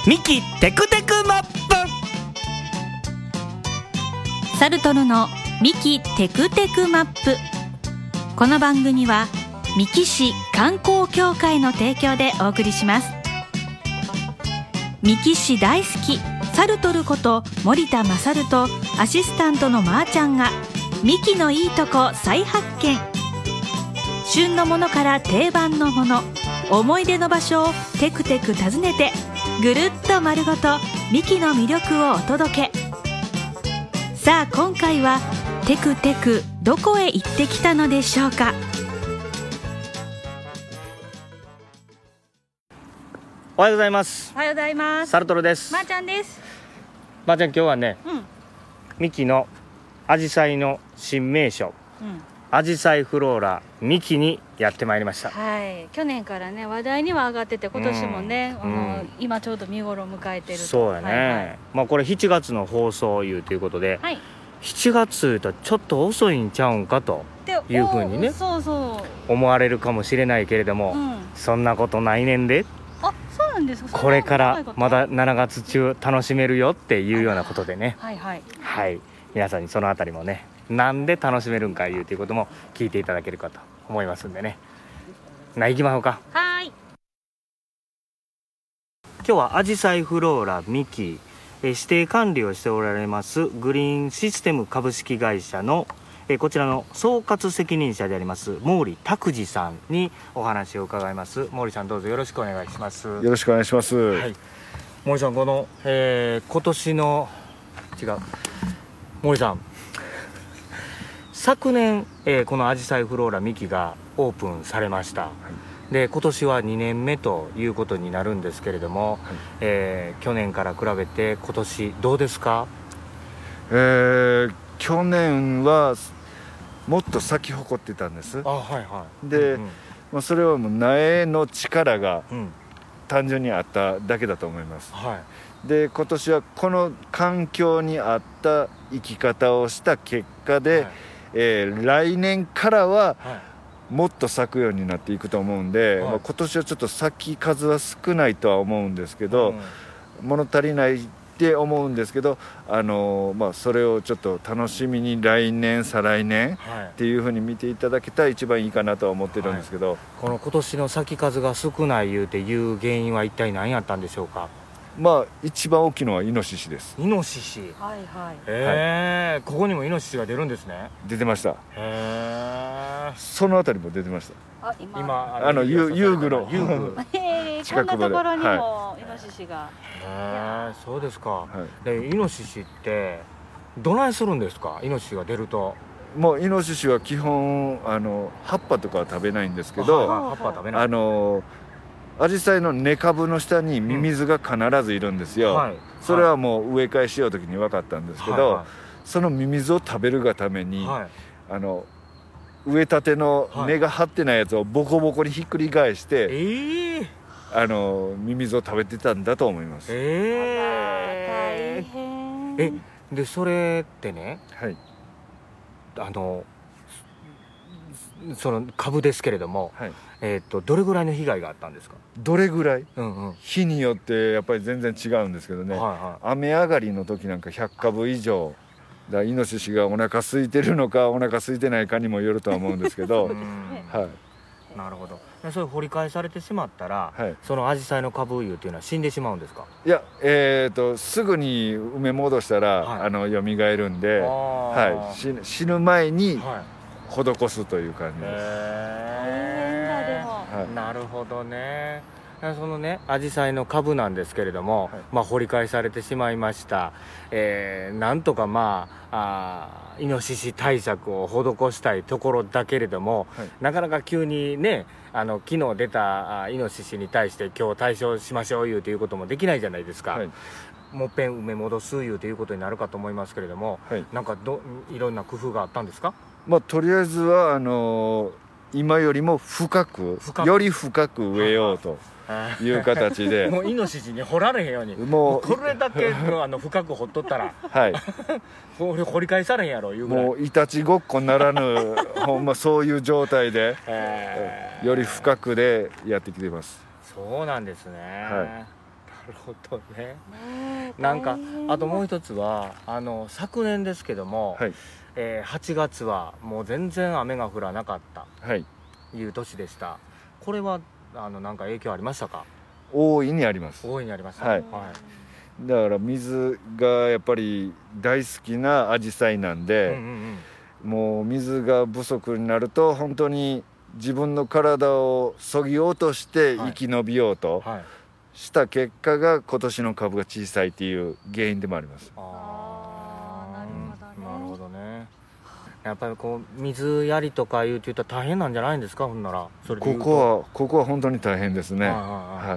ミキテクテクマップ。 サルトルのミキテクテクマップ。この番組は三木市観光協会の提供でお送りします。三木市大好きサルトルこと森田勝とアシスタントのまーちゃんがミキのいいとこ再発見。旬のものから定番のもの、思い出の場所をテクテク訪ねてぐるっと丸ごとミキの魅力をお届け。さあ今回はテクテクどこへ行ってきたのでしょうか。 おはようございます。 おはようございます。 サルトルです。 まーちゃんです。 まーちゃん、今日はね、ミキのアジサイの新名所、アジサイフローラミキにやってまいりました。 はい、去年からね話題には上がってて、今年もね、今ちょうど見頃を迎えてると。 そうやね、これ7月の放送いうということで、7月とちょっと遅いんちゃうんかというふうにね、思われるかもしれないけれども、そんなことないねんで。 そうなんですか。 これからまだ7月中楽しめるよっていうようなことでね、皆さんにそのあたりもね、なんで楽しめるんかいうということも聞いていただけるかと思いますんでね。行きましょうか。今日はアジサイフローラミキ指定管理をしておられますグリーンシステム株式会社のこちらの総括責任者であります毛利拓司さんにお話を伺います。毛利さん、どうぞよろしくお願いします。 よろしくお願いします。 毛利さん、この、今年の毛利さん、昨年、このアジサイフローラミキがオープンされました。で今年は2年目ということになるんですけれども、去年から比べて今年どうですか？ 去年はもっと咲き誇ってたんです。で、それはもう苗の力が単純にあっただけだと思います。で今年はこの環境に合った生き方をした結果で、来年からはもっと咲くようになっていくと思うんで、今年はちょっと咲き数は少ないとは思うんですけど、物足りないって思うんですけど、それをちょっと楽しみに来年再来年っていうふうに見ていただけたら一番いいかなとは思ってるんですけど、 この今年の咲き数が少ないいう原因は一体何やったんでしょうか？ 一番大きいのはイノシシです。 イノシシ、ここにもイノシシが出るんですね。 出てました。そのあたりも出てました。 今遊具の近くまでこんなところにもイノシシが。 そうですか。でイノシシってどないするんですか？イノシシが出ると。 もうイノシシは基本葉っぱとかは食べないんですけど、アジサイの根株の下にミミズが必ずいるんですよ。それはもう植え替えしようときに分かったんですけど、そのミミズを食べるがために、植えたての根が張ってないやつをボコボコにひっくり返して、ミミズを食べてたんだと思います。 大変。 でそれってね、その株ですけれども、どれぐらいの被害があったんですか？ どれぐらい、日によってやっぱり全然違うんですけどね、雨上がりの時なんか100株以上だ。イノシシがお腹空いてるのかお腹空いてないかにもよるとは思うんですけどなるほど。それ掘り返されてしまったら、そのアジサイの株いうというのは死んでしまうんですか？ いや、すぐに埋め戻したら蘇るんで、死ぬ前に施すという感じです。 なるほどね。そのねアジサイの株なんですけれども、掘り返されてしまいました。なんとかイノシシ対策を施したいところだけれども、なかなか急にね昨日出たイノシシに対して今日対処しましょういうということもできないじゃないですか。もっぺん埋め戻すいうということになるかと思いますけれども、なんかいろんな工夫があったんですか？ とりあえずは今よりもより深く植えようという形でもうイノシシに掘られへんように、もうこれだけの深く掘っとったら掘り返されへんやろいうぐらい、 もういたちごっこならぬほんまそういう状態で、より深くでやってきています。 そうなんですね。 るほどね。なんかあともう一つは昨年ですけども、はい、8月はもう全然雨が降らなかったいう年でした。これはなんか影響ありましたか？ 大いにあります。 大いにありました。 はい、はい、だから水がやっぱり大好きなアジサイなんで、もう水が不足になると本当に自分の体をそぎ落として生き延びようとした結果が今年の株が小さいっていう原因でもあります。 なるほどね。やっぱりこう水やりとかいうと言ったら大変なんじゃないんですか？ほんならそれでここは本当に大変ですね。はい、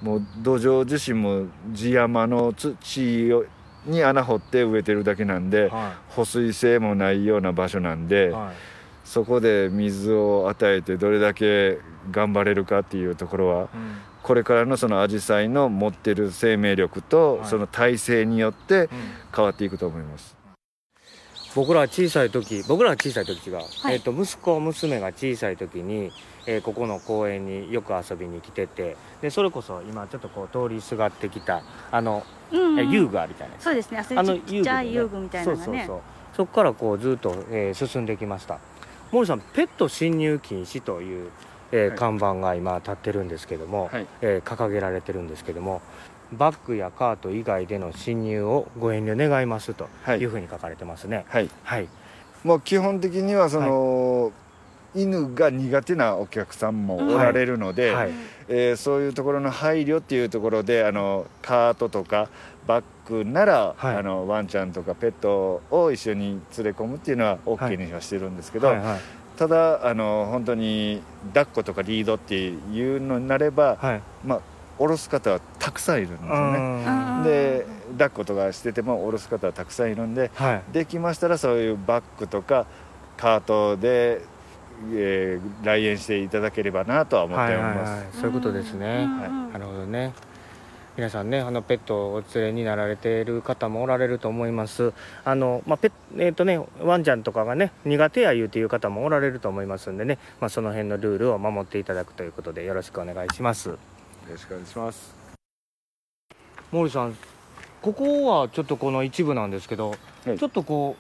もう土壌自身も地山の土に穴掘って植えてるだけなんで、保水性もないような場所なんで、そこで水を与えてどれだけ頑張れるかっていうところは、これからのそのアジサイの持ってる生命力とその体勢によって変わっていくと思います。 僕ら小さい時違う、息子娘が小さい時に、ここの公園によく遊びに来てて、でそれこそ今ちょっとこう通りすがってきた遊具あるじゃないですか。 そうですね、ちっちゃい遊具みたいなのがね。 そこからこうずっと、進んできました。森さん、ペット侵入禁止という、看板が今立ってるんですけども、掲げられてるんですけども、バッグやカート以外での侵入をご遠慮願いますというふうに書かれてますね。 はい、はい、もう基本的には犬が苦手なお客さんもおられるので、そういうところの配慮っていうところでカートとかバッグなら、ワンちゃんとかペットを一緒に連れ込むっていうのは OK にはしてるんですけど、ただ本当に抱っことかリードっていうのになれば、下ろす方はたくさんいるんですよね。で抱っことかしてても下ろす方はたくさんいるんで、できましたらそういうバッグとかカートで来園していただければなとは思っております。 そういうことですね。なるほどね。皆さんね、ペットをお連れになられている方もおられると思います。ワンちゃんとかがね苦手やいうていう方もおられると思いますんでね、その辺のルールを守っていただくということでよろしくお願いします。よろしくお願いします。 森さん、ここはちょっとこの一部なんですけど、ちょっとこ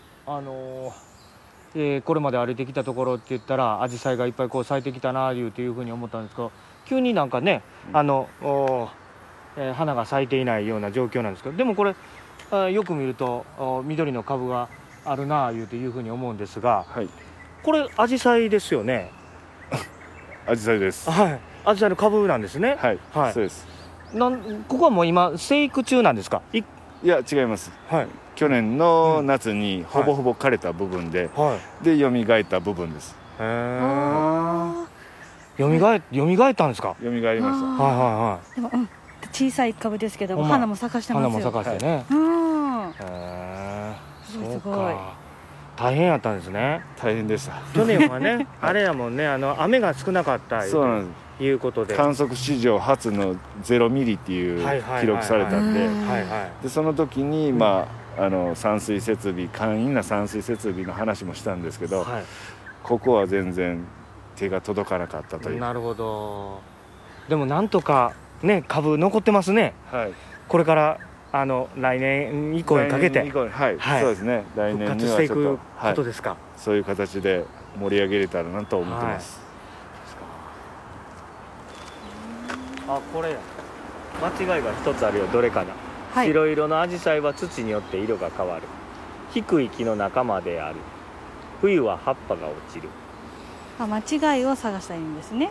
うこれまで歩いてきたところって言ったらアジサイがいっぱいこう咲いてきたなっていうふうに思ったんですけど、急になんかね、花が咲いていないような状況なんですけど、でもこれよく見ると緑の株があるないうふうに思うんですが、これアジサイですよね？ アジサイです。 はい、アジサイの株なんですね。 はい、そうです。 ここはもう今生育中なんですか？ いや違います。去年の夏にほぼほぼ枯れた部分で、で蘇った部分です。 蘇ったんですか？ 蘇りました。 でも小さい株ですけども花も咲かしてますよ。 花も咲かしてね。 すごい。 大変やったんですね。 大変でした。 去年はねあれやもんね、雨が少なかったということで、 観測史上初の0ミリっていう記録されたんで、その時に散水設備、簡易な散水設備の話もしたんですけど、ここは全然手が届かなかったという。 なるほど。でもなんとかね株残ってますね。これから来年以降にかけて、 そうですね。来年にはちょっと復活していくことですか？ そういう形で盛り上げれたらなと思ってます。 これや。間違いが一つあるよ。どれかな。白色のアジサイは土によって色が変わる。低い木の仲間である。冬は葉っぱが落ちる。 間違いを探したらいいんですね。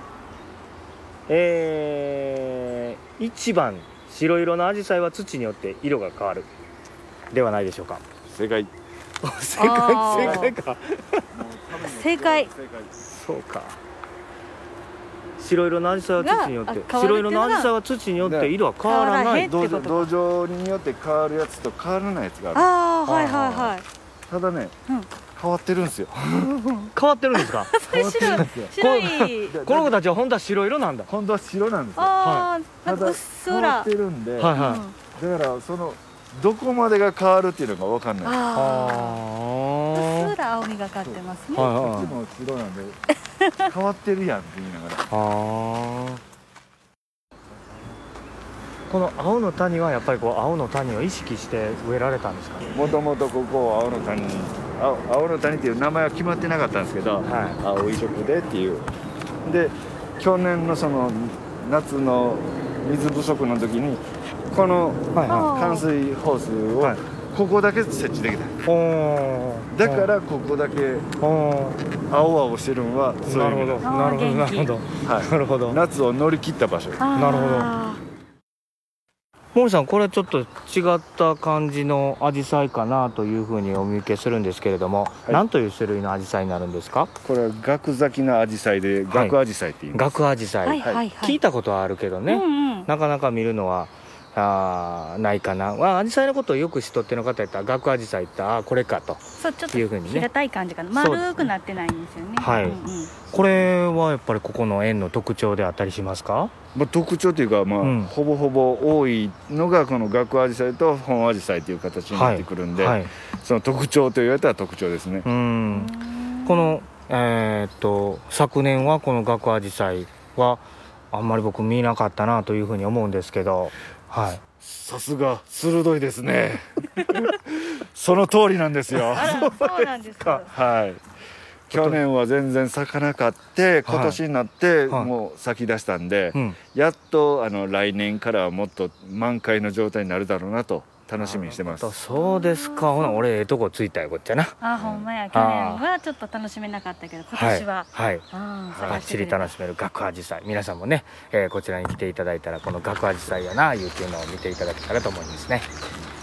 1番、白色のアジサイは土によって色が変わるではないでしょうか？ 正解。 正解か。 正解。 そうか。白色のアジサイは土によって白色のアジサイは土によって色は変わらない。 土壌によって変わるやつと変わらないやつがある。ただね、変わってるんですよ。 変わってるんですか？ 白い。 この子たちは本当は白色なんだ。 本当は白なんですよ。 ただ変わってるんで、だからどこまでが変わるっていうのが分かんない。 うっすら青みがかってますね。 こっちも白なんで変わってるやんって言いながら。 この青の谷はやっぱりこう青の谷を意識して植えられたんですか？ もともとここを青の谷っていう名前は決まってなかったんですけど、青い色でっていうで、去年のその夏の水不足の時にこの冠水ホースをここだけ設置できた。だからここだけ青々してるのはそういう意味です。なるほど。夏を乗り切った場所。 なるほど。森さん、これちょっと違った感じのアジサイかなというふうにお見受けするんですけれども、何という種類のアジサイになるんですか？ これはガク咲きのアジサイで、ガクアジサイって言います。 ガクアジサイ、聞いたことはあるけどね、なかなか見るのはないかな。アジサイのことをよく知っとっての方やったら、ガクアジサイってこれかというふうにね、 平たい感じかな、丸くなってないんですよね。 これはやっぱりここの園の特徴であったりしますか？ 特徴というか、ほぼほぼ多いのがこのガクアジサイと本アジサイという形になってくるんで、その特徴と言われたら特徴ですね。 この、昨年はこのガクアジサイはあんまり僕見なかったなというふうに思うんですけど、 さすが鋭いですね。その通りなんですよ。 そうなんですか。 去年は全然咲かなかって、今年になってもう咲き出したんで、やっと来年からはもっと満開の状態になるだろうなと楽しみにしてます。 そうですか。ほな俺とこついたよこっちゃな。 ほんまや。去年はちょっと楽しめなかったけど、今年はばっちり楽しめるガクアジサイ、皆さんもね、こちらに来ていただいたら、このガクアジサイやないうのを見ていただけたらと思いますね。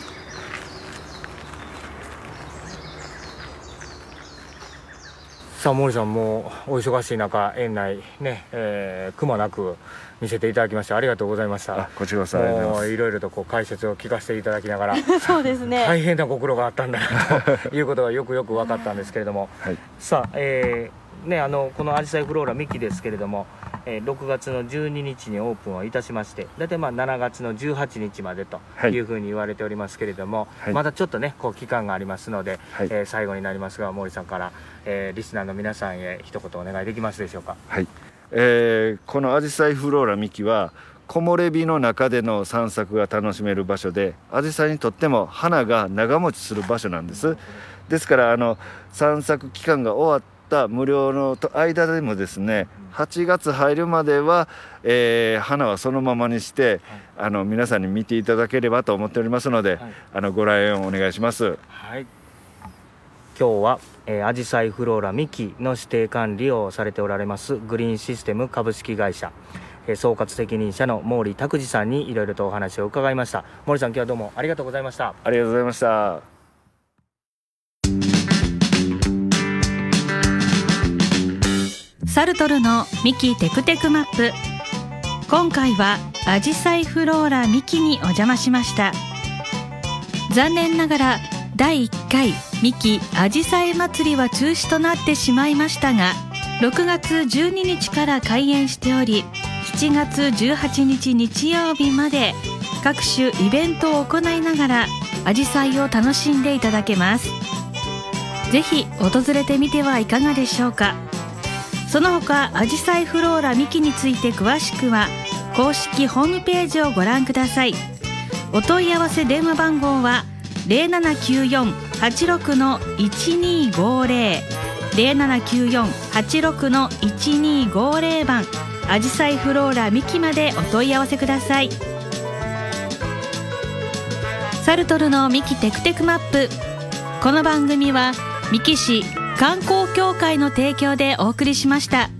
さあ森さん、もうお忙しい中園内ね、くまなく見せていただきましてありがとうございました。 こちらこそありがとうございます。 いろいろと解説を聞かせていただきながらそうですね、 大変なご苦労があったんだなということがよく分かったんですけれども、さあ、このアジサイフローラミキですけれども、6月の12日にオープンをいたしまして、大体7月の18日までというふうに言われておりますけれども、まだちょっとね期間がありますので、最後になりますが森さんから、リスナーの皆さんへ一言お願いできますでしょうか？ このアジサイフローラミキは木漏れ日の中での散策が楽しめる場所で、アジサイにとっても花が長持ちする場所なんです。ですから散策期間が終わった無料の間でもですね、8月入るまでは、花はそのままにして、皆さんに見ていただければと思っておりますので、ご来園お願いします。 今日はアジサイフローラミキの指定管理をされておられますグリーンシステム株式会社総括責任者の毛利拓司さんにいろいろとお話を伺いました。毛利さん、今日はどうもありがとうございました。 ありがとうございました。 サルトルのミキテクテクマップ、今回はアジサイフローラミキにお邪魔しました。残念ながら第1回ミキアジサイ祭りは中止となってしまいましたが、6月12日から開園しており、7月18日日曜日まで各種イベントを行いながらアジサイを楽しんでいただけます。ぜひ訪れてみてはいかがでしょうか。その他アジサイフローラミキについて詳しくは公式ホームページをご覧ください。お問い合わせ電話番号は 0794-86-1250 0794-86-1250 番アジサイフローラミキまでお問い合わせください。サルトルのミキテクテクマップ、この番組は三木市観光協会の提供でお送りしました。